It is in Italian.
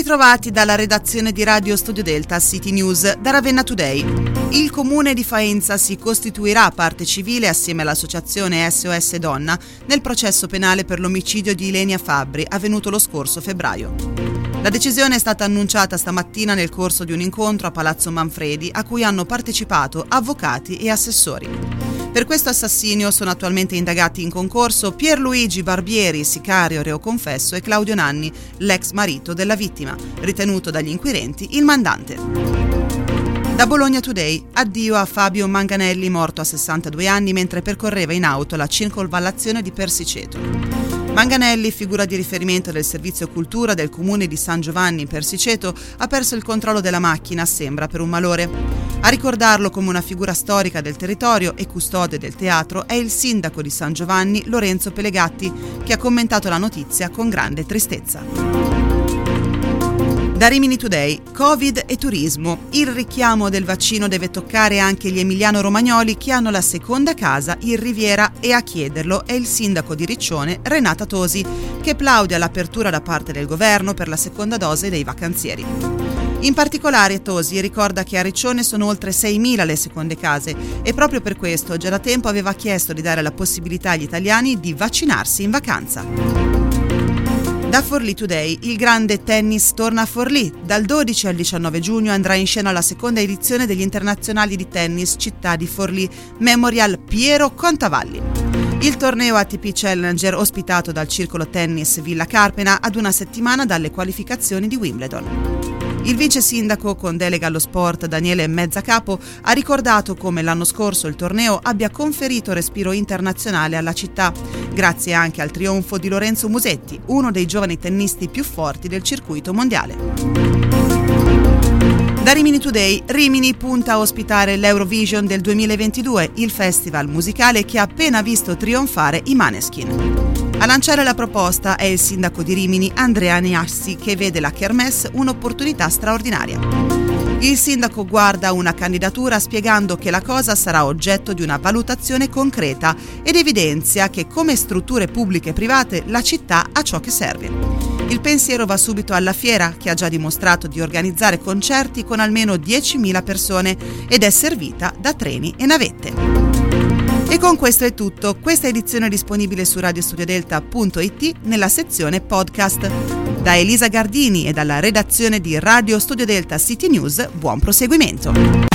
ritrovati dalla redazione di Radio Studio Delta City News da Ravenna Today. Il comune di Faenza si costituirà a parte civile assieme all'associazione SOS Donna nel processo penale per l'omicidio di Ilenia Fabbri avvenuto lo scorso febbraio. La decisione è stata annunciata stamattina nel corso di un incontro a Palazzo Manfredi a cui hanno partecipato avvocati e assessori. Per questo assassinio sono attualmente indagati in concorso Pierluigi Barbieri, sicario reo confesso, e Claudio Nanni, l'ex marito della vittima, ritenuto dagli inquirenti il mandante. Da Bologna Today, addio a Fabio Manganelli, morto a 62 anni mentre percorreva in auto la circonvallazione di Persiceto. Manganelli, figura di riferimento del servizio cultura del comune di San Giovanni in Persiceto, ha perso il controllo della macchina, sembra per un malore. A ricordarlo come una figura storica del territorio e custode del teatro è il sindaco di San Giovanni, Lorenzo Pelegatti, che ha commentato la notizia con grande tristezza. Da Rimini Today, Covid e turismo. Il richiamo del vaccino deve toccare anche gli emiliano-romagnoli che hanno la seconda casa in Riviera e a chiederlo è il sindaco di Riccione, Renata Tosi, che plaude all'apertura da parte del governo per la seconda dose dei vacanzieri. In particolare Tosi ricorda che a Riccione sono oltre 6.000 le seconde case e proprio per questo già da tempo aveva chiesto di dare la possibilità agli italiani di vaccinarsi in vacanza. Da Forlì Today, il grande tennis torna a Forlì. Dal 12 al 19 giugno andrà in scena la seconda edizione degli internazionali di tennis Città di Forlì Memorial Piero Contavalli. Il torneo ATP Challenger ospitato dal Circolo Tennis Villa Carpena ad una settimana dalle qualificazioni di Wimbledon. Il vice sindaco con delega allo sport Daniele Mezzacapo ha ricordato come l'anno scorso il torneo abbia conferito respiro internazionale alla città, grazie anche al trionfo di Lorenzo Musetti, uno dei giovani tennisti più forti del circuito mondiale. Da Rimini Today, Rimini punta a ospitare l'Eurovision del 2022, il festival musicale che ha appena visto trionfare i Maneskin. A lanciare la proposta è il sindaco di Rimini, Andrea Niassi, che vede la Kermesse un'opportunità straordinaria. Il sindaco guarda una candidatura spiegando che la cosa sarà oggetto di una valutazione concreta ed evidenzia che come strutture pubbliche e private la città ha ciò che serve. Il pensiero va subito alla fiera, che ha già dimostrato di organizzare concerti con almeno 10.000 persone ed è servita da treni e navette. E con questo è tutto. Questa edizione è disponibile su radiostudiodelta.it nella sezione podcast. Da Elisa Gardini e dalla redazione di Radio Studio Delta City News, buon proseguimento.